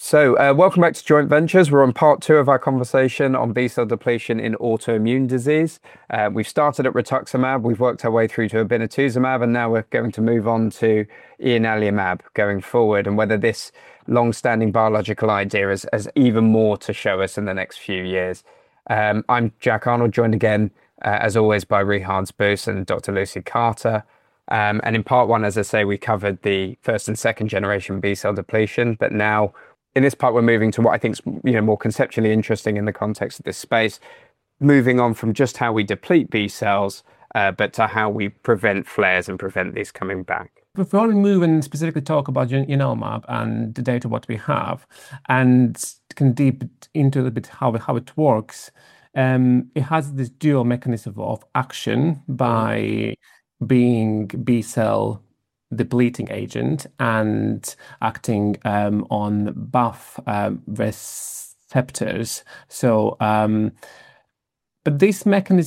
Welcome back to Joint Ventures. We're on part two of our conversation on B cell depletion in autoimmune disease. We've started at rituximab, we've worked our way through to obinutuzumab, and now we're going to move on to ianalumab going forward, and whether this long-standing biological idea has even more to show us in the next few years. I'm Jack Arnold, joined again, as always, by Rehan's Boos and Dr. Lucy Carter. And in part one, as I say, we covered the first and second generation B cell depletion, but now in this part, we're moving to what I think is more conceptually interesting in the context of this space, moving on from just how we deplete B cells, but to how we prevent flares and prevent these coming back. Before we move and specifically talk about ianalumab and the data what we have, and can deep into a little bit how it works, it has this dual mechanism of action by being B cell depleting agent and acting on BAFF receptors. But this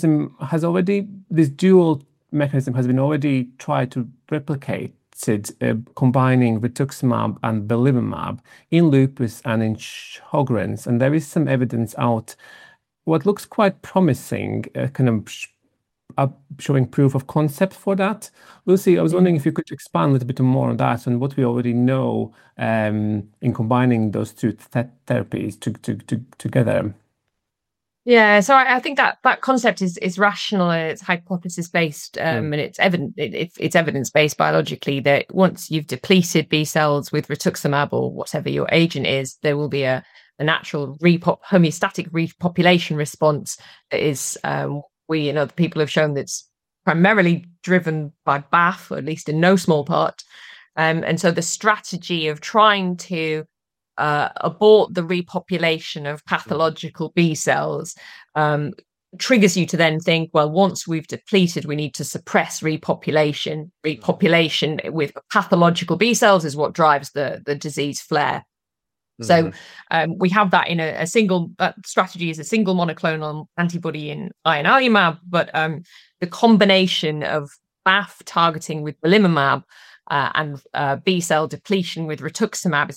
dual mechanism has been already tried to replicate it, combining rituximab and belimumab in lupus and in Sjogren's, and there is some evidence out what looks quite promising, showing proof of concept for that. Lucy, I was wondering if you could expand a little bit more on that and what we already know in combining those two therapies together. Yeah, so I think that concept is rational and it's hypothesis based, and it's evidence based biologically that once you've depleted B cells with rituximab or whatever your agent is, there will be a natural homeostatic repopulation response that is we and other people have shown that's primarily driven by BAFF, or at least in no small part. And so the strategy of trying to abort the repopulation of pathological B cells triggers you to then think, well, once we've depleted, we need to suppress repopulation. Repopulation with pathological B cells is what drives the disease flare. So we have that in a single strategy is a single monoclonal antibody in ianalumab, but the combination of BAFF targeting with belimumab and B cell depletion with rituximab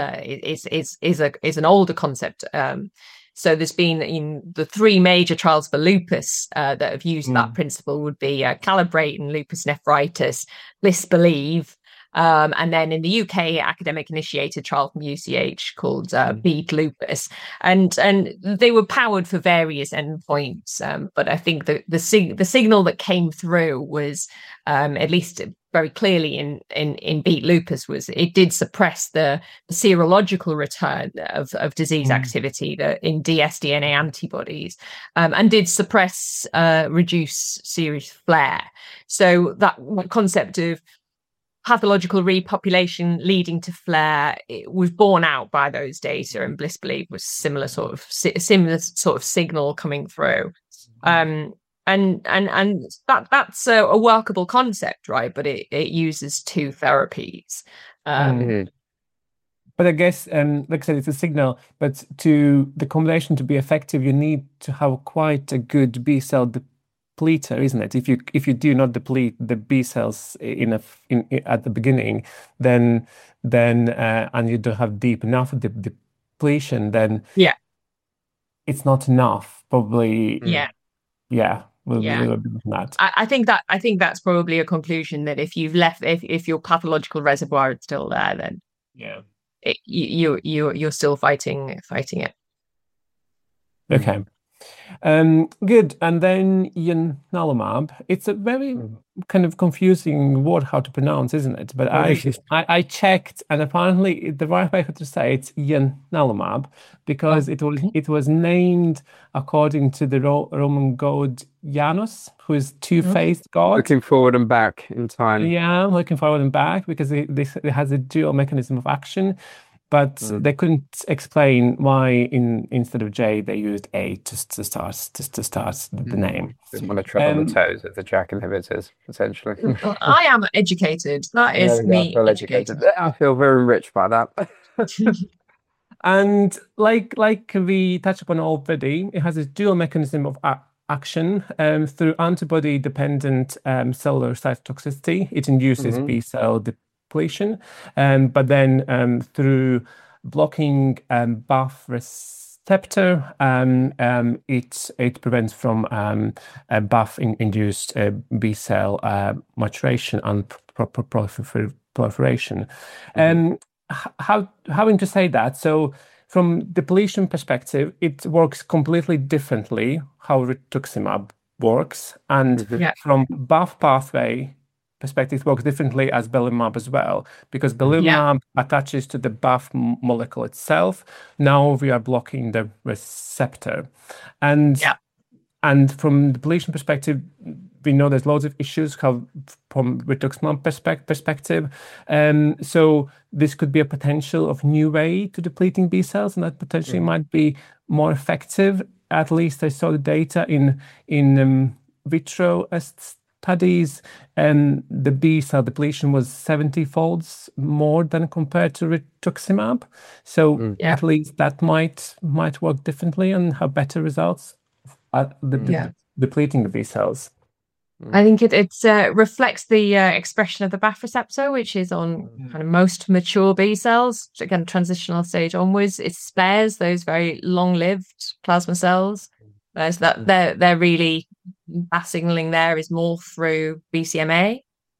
is an older concept. So there's been in the three major trials for lupus that have used that principle would be Calibrate and lupus nephritis, BLISS-BELIEVE. And then in the UK, academic initiated trial from UCH called Beat Lupus, and they were powered for various endpoints. But I think the signal that came through was, at least very clearly in Beat Lupus, was it did suppress the serological return of disease activity in dsDNA antibodies, and did suppress reduce serious flare. So that concept of pathological repopulation leading to flare, it was borne out by those data, and BLISS-BELIEVE was similar sort of signal coming through, and that's a workable concept, right? But it uses two therapies. But I guess, like I said, it's a signal. But to the combination to be effective, you need to have quite a good B cell depleter, isn't it? If you do not deplete the B cells at the beginning, then and you don't have deep enough depletion, then it's not enough. Probably. We'll be looking at that. I think that's probably a conclusion that if your pathological reservoir is still there, then you're still fighting it. Okay. Good. And then ianalumab, it's a very kind of confusing word how to pronounce, isn't it? But I checked, and apparently the right way to say it's ianalumab because it was named according to the Roman god Janus, who is two-faced god. Looking forward and back in time. Yeah, looking forward and back because it has a dual mechanism of action. But they couldn't explain why instead of J they used A to start the name. Didn't want to tread on the toes of the JAK inhibitors, essentially. I am educated. That is me. Well educated. I feel very enriched by that. And like we touched upon already, it has a dual mechanism of action through antibody-dependent cellular cytotoxicity. It induces B cell depletion, but then through blocking BAF receptor, it prevents from BAF-induced B cell maturation and proliferation. Having to say that, so from depletion perspective, it works completely differently how rituximab works, and from BAF pathway perspective, it works differently as belimumab as well, because belimumab attaches to the BAF molecule itself. Now we are blocking the receptor, and from depletion perspective, we know there's loads of issues from rituximab perspective. So this could be a potential of new way to depleting B cells, and that potentially might be more effective. At least I saw the data in vitro studies, and the B cell depletion was 70-folds more than compared to rituximab. So at least that might work differently and have better results at depleting the B cells. I think it reflects the expression of the BAF receptor, which is on kind of most mature B cells. Again, transitional stage onwards, it spares those very long-lived plasma cells. So that they're really BAF signaling there is more through BCMA,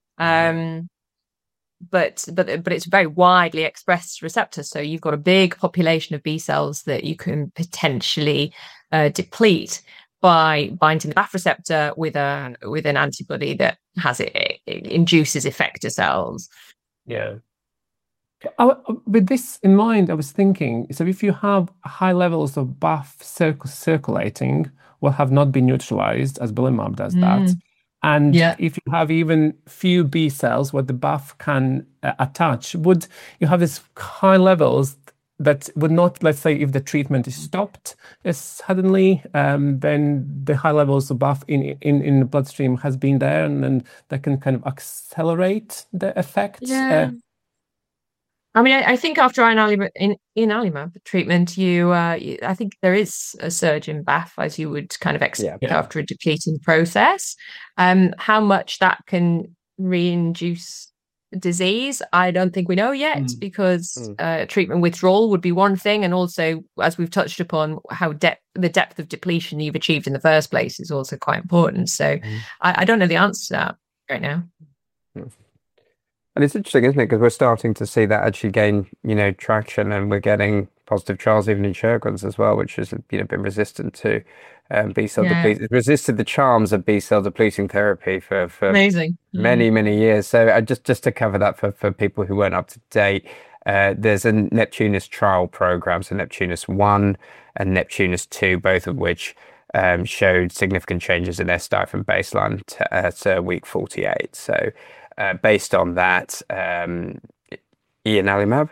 but it's a very widely expressed receptor. So you've got a big population of B cells that you can potentially deplete by binding the BAF receptor with an antibody that has it induces effector cells. Yeah. With this in mind, I was thinking, so if you have high levels of BAF circulating, will have not been neutralized, as belimumab does that. And if you have even few B cells where the BAF can attach, would you have these high levels that would not, let's say, if the treatment is stopped suddenly, then the high levels of BAF in the bloodstream has been there, and then that can kind of accelerate the effects. Yeah. I mean, I think after ianalumab treatment, I think there is a surge in BAF, as you would kind of expect after a depleting process. How much that can reinduce disease, I don't think we know yet, because treatment withdrawal would be one thing, and also, as we've touched upon, how the depth of depletion you've achieved in the first place is also quite important. So I don't know the answer to that right now. And it's interesting, isn't it? Because we're starting to see that actually gain, traction, and we're getting positive trials even in Sjögren's as well, which has, been resistant to B cell depleting, resisted the charms of B cell depleting therapy for amazing many years. So just to cover that for people who weren't up to date, there's a Neptunus trial program, so Neptunus 1 and Neptunus 2, both of which showed significant changes in SDI from baseline to week 48. So based on that, ianalumab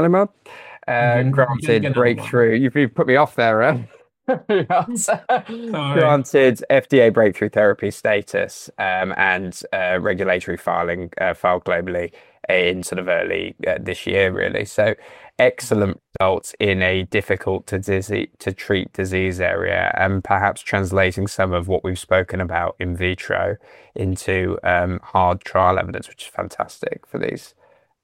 granted breakthrough. You've put me off there. Granted FDA breakthrough therapy status and regulatory filing filed globally in sort of early this year, really. So excellent results in a difficult to treat disease area, and perhaps translating some of what we've spoken about in vitro into hard trial evidence, which is fantastic for these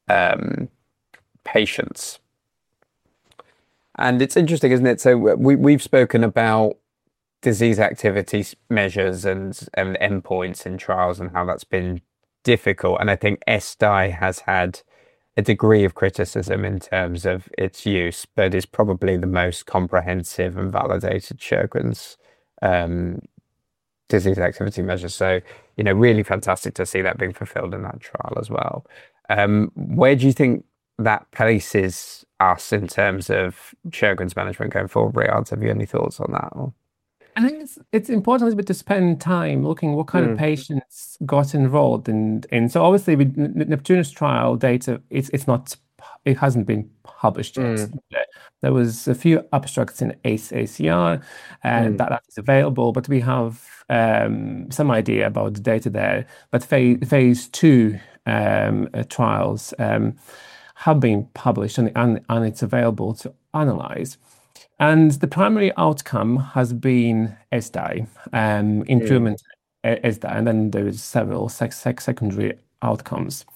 patients. And it's interesting, isn't it? So we've spoken about disease activity measures and endpoints in trials and how that's been difficult. And I think SDI has had a degree of criticism in terms of its use, but is probably the most comprehensive and validated Sjögren's disease activity measure. So, really fantastic to see that being fulfilled in that trial as well. Where do you think that places us in terms of Sjögren's management going forward, Riad? Have you any thoughts on that? Or? I think it's important a little bit to spend time looking what kind of patients got enrolled in. So obviously with Neptunus trial data, it hasn't been published yet. There was a few abstracts in ACR, and that is available, but we have some idea about the data there. But phase 2 trials have been published, and it's available to analyze. And the primary outcome has been SDI, improvement SDI, and then there is several secondary outcomes.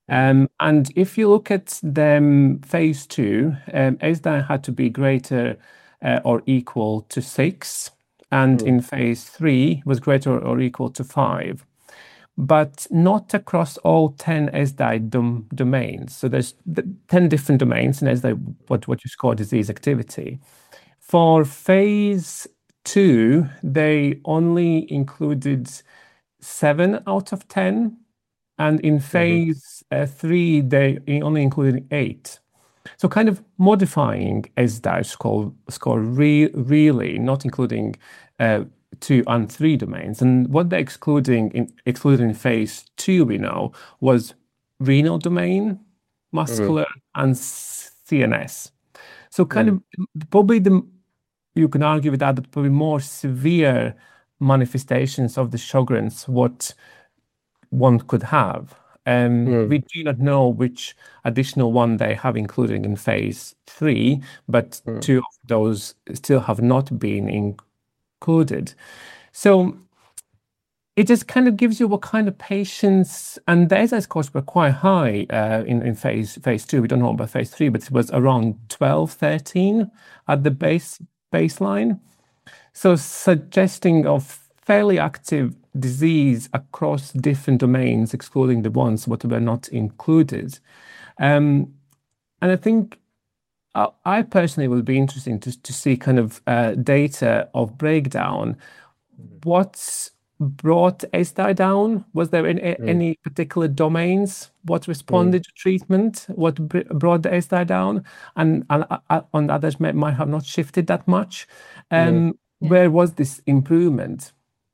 And if you look at the phase 2, ESDAI had to be greater or equal to 6, and in phase 3 was greater or equal to 5, but not across all 10 ESDAI domains. So there's 10 different domains in ESDAI, what you score disease activity. For phase 2, they only included 7 out of 10. And in phase 3, they only included 8. So kind of modifying ESDAI score really, not including 2 and 3 domains. And what they're excluded in phase 2, we know, was renal domain, muscular, and CNS. So kind of probably you can argue with that, probably more severe manifestations of the Sjogren's, what one could have. We do not know which additional one they have included in phase 3, but 2 of those still have not been included. So it just kind of gives you what kind of patients, and the ESDAI scores were quite high in phase 2. We don't know about phase 3, but it was around 12, 13 at the baseline. So suggesting of fairly active disease across different domains, excluding the ones that were not included. And I think I personally would be interesting to see kind of data of breakdown. What brought ESDAI down? Was there any particular domains? What responded to treatment? What brought the ESDAI down? And on others might have not shifted that much. Where was this improvement?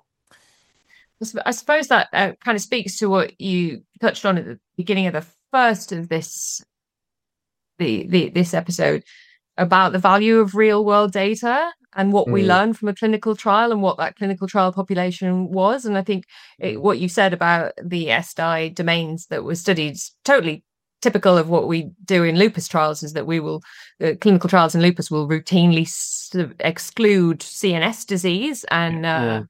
I suppose that kind of speaks to what you touched on at the beginning of the first of this episode about the value of real world data and what we learned from a clinical trial and what that clinical trial population was. And I think what you said about the ESDAI domains that were studied is totally typical of what we do in lupus trials, is that clinical trials in lupus will routinely exclude CNS disease and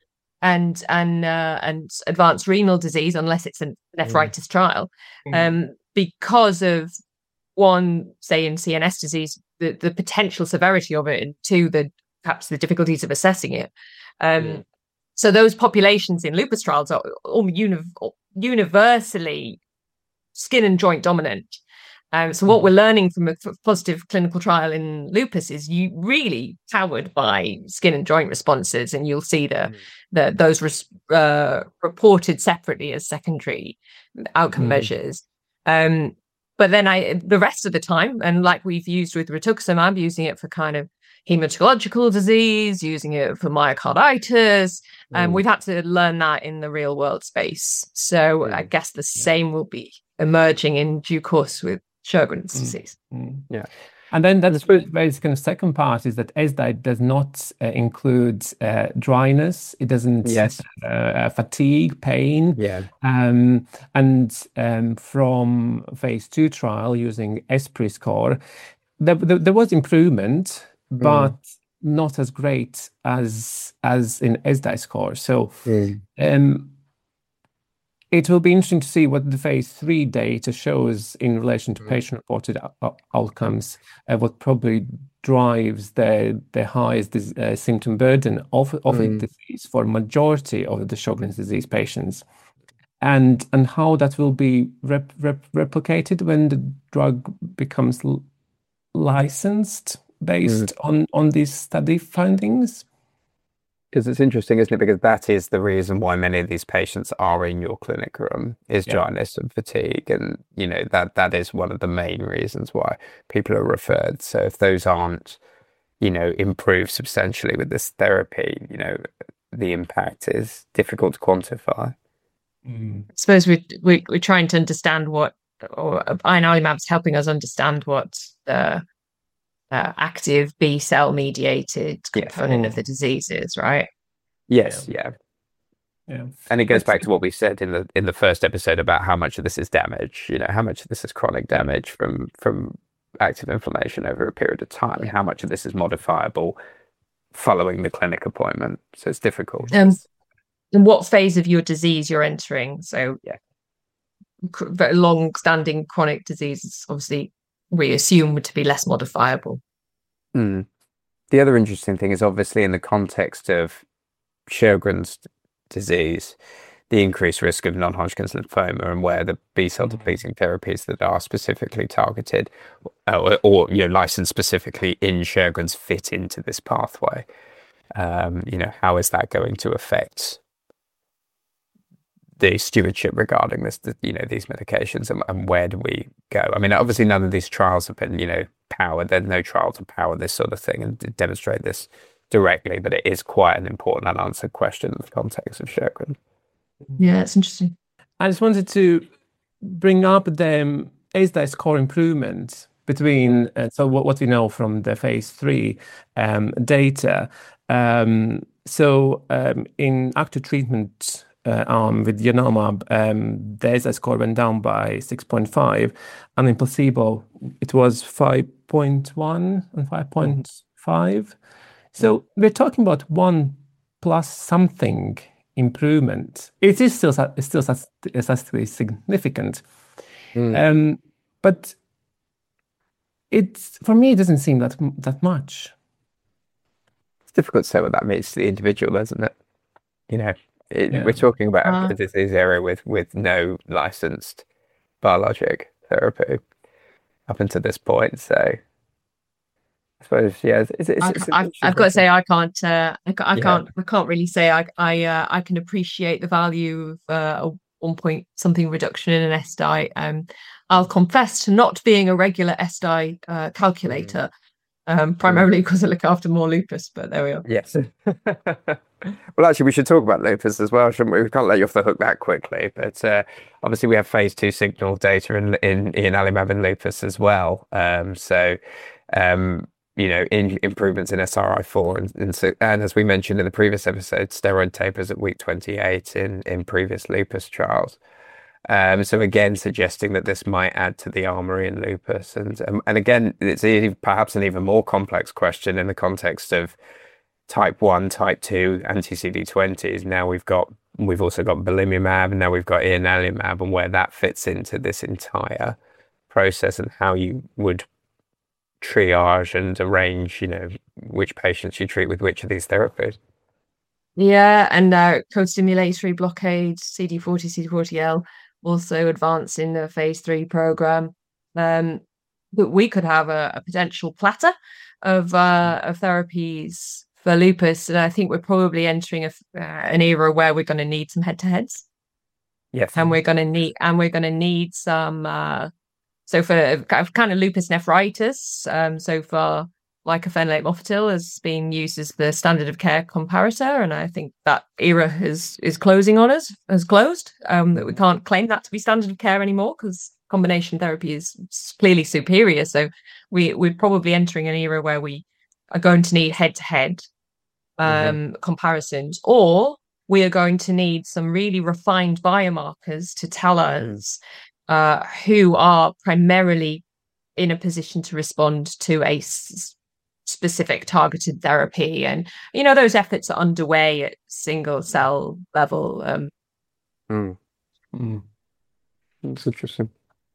advanced renal disease, unless it's a nephritis trial, because of one, say in CNS disease, the potential severity of it, and two, perhaps the difficulties of assessing it. So those populations in lupus trials are universally skin and joint dominant. So what we're learning from a positive clinical trial in lupus is you really powered by skin and joint responses, and you'll see those reported separately as secondary outcome measures. But then the rest of the time, and like we've used with rituximab, using it for kind of hematological disease, using it for myocarditis, we've had to learn that in the real world space. So I guess the same will be emerging in due course with Sjogren's disease. Yeah. And then that's the kind of second part is that ESDAI does not include dryness. It doesn't fatigue, pain. Yeah. And from phase 2 trial using ESPRI score, there was improvement, but not as great as in ESDAI score. So it will be interesting to see what the phase 3 data shows in relation to patient-reported outcomes, what probably drives the highest symptom burden of the disease for majority of the Sjogren's disease patients, and how that will be replicated when the drug becomes licensed based on these study findings. Because it's interesting, isn't it? Because that is the reason why many of these patients are in your clinic room, is dryness and fatigue. And, that is one of the main reasons why people are referred. So if those aren't, improved substantially with this therapy, the impact is difficult to quantify. I suppose we're trying to understand or ianalumab's helping us understand what the active B cell mediated component of the disease is, right? Yes, yeah. And it goes back to what we said in the first episode about how much of this is damage, how much of this is chronic damage from active inflammation over a period of time, and how much of this is modifiable following the clinic appointment. So it's difficult. And what phase of your disease you're entering. So very long-standing chronic disease is obviously we assume to be less modifiable. Mm. The other interesting thing is obviously in the context of Sjogren's disease, the increased risk of non-Hodgkin's lymphoma, and where the B-cell depleting therapies that are specifically targeted or licensed specifically in Sjogren's fit into this pathway. How is that going to affect the stewardship regarding this, these medications, and where do we go? I mean, obviously none of these trials have been, powered. There's no trial to power this sort of thing and demonstrate this directly, but it is quite an important unanswered question in the context of Sjogren. Yeah, it's interesting. I just wanted to bring up the ESSDAI score improvement between, so what we know from the phase 3 data. In active treatment with ianalumab, the ESSDAI score went down by 6.5, and in placebo it was 5.1 and 5.5. So we're talking about 1 plus something improvement. It is still statistically significant, but for me it doesn't seem that much. It's difficult to say what that means to the individual, isn't it? We're talking about a disease area with no licensed biologic therapy up until this point. So I suppose, yeah. I've got to say, I can't really say I can appreciate the value of a 1 point something reduction in an ESSDAI. I'll confess to not being a regular ESSDAI calculator. Primarily because I look after more lupus, but there we are. Yes. Well, actually, we should talk about lupus as well, shouldn't we? We can't let you off the hook that quickly. But obviously, we have phase 2 signal data in ianalumab and lupus as well. In improvements in SRI4 and as we mentioned in the previous episode, steroid tapers at week 28 in previous lupus trials. So again, suggesting that this might add to the armory in lupus, and again, it's perhaps an even more complex question in the context of type 1, type 2 anti-CD20s. Now we've also got belimumab, and now we've got ianalumab, and where that fits into this entire process, and how you would triage and arrange, which patients you treat with which of these therapies. Yeah, and co-stimulatory blockade, CD40, CD40L, also advanced in the phase 3 program. But we could have a potential platter of therapies for lupus, and I think we're probably entering an era where we're going to need some head-to-heads. Yes, and we're going to need some. So for kind of lupus nephritis, so far, mycophenolate mofetil has been used as the standard of care comparator, and I think that era is closing on us, has closed. That we can't claim that to be standard of care anymore because combination therapy is clearly superior. So we're probably entering an era where we are going to need head-to-head comparisons, or we are going to need some really refined biomarkers to tell us who are primarily in a position to respond to a specific targeted therapy. And, those efforts are underway at single cell level. That's interesting.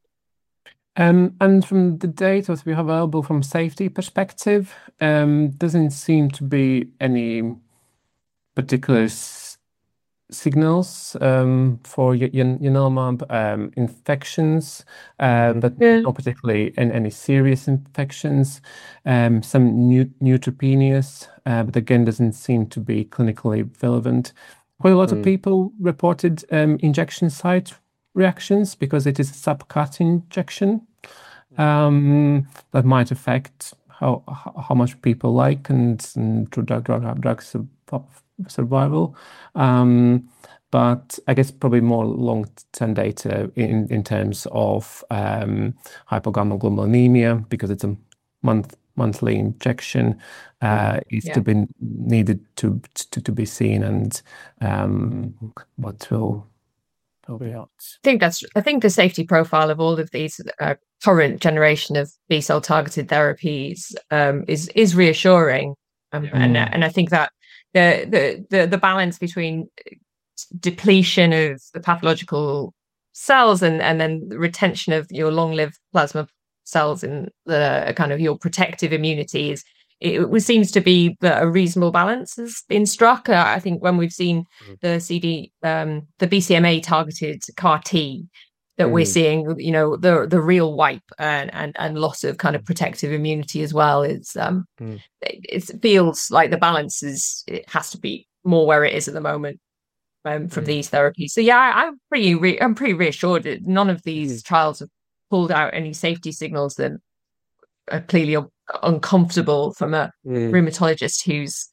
And from the data that we have available from safety perspective, doesn't seem to be any particular signals for ianalumab infections, but not particularly any serious infections. Some neutropenias, but again doesn't seem to be clinically relevant. Quite a lot of people reported injection site reactions because it is a subcut injection that might affect how much people like and drug survival. But I guess probably more long-term data in terms of hypogammaglobulinemia, because it's a monthly injection, is to be needed to be seen, and what will be out. I think the safety profile of all of these current generation of B-cell targeted therapies is reassuring, and I think that the balance between depletion of the pathological cells and then the retention of your long-lived plasma cells in the kind of your protective immunity it seems to be that a reasonable balance has been struck. I think when we've seen the BCMA targeted CAR T, that we're seeing, the real wipe and loss of kind of protective immunity as well. It feels like the balance it has to be more where it is at the moment from these therapies. So yeah, I'm pretty reassured that none of these trials have pulled out any safety signals that are clearly uncomfortable from a rheumatologist who's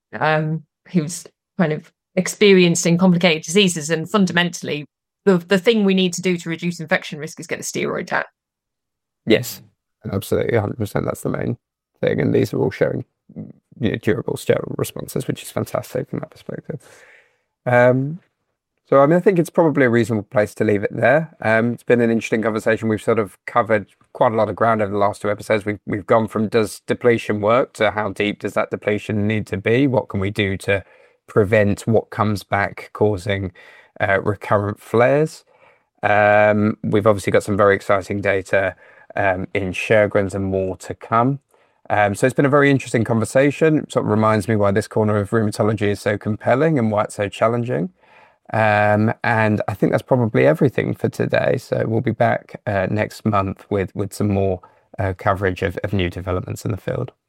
kind of experiencing complicated diseases. And fundamentally, the thing we need to do to reduce infection risk is get the steroid down. Yes, absolutely, 100%. That's the main thing, and these are all showing durable steroid responses, which is fantastic from that perspective. So, I mean, I think it's probably a reasonable place to leave it there. It's been an interesting conversation. We've sort of covered quite a lot of ground over the last 2 episodes. We've gone from does depletion work to how deep does that depletion need to be? What can we do to prevent what comes back causing recurrent flares? We've obviously got some very exciting data in Sjögren's and more to come. So it's been a very interesting conversation. It sort of reminds me why this corner of rheumatology is so compelling and why it's so challenging. And I think that's probably everything for today. So we'll be back next month with some more coverage of new developments in the field.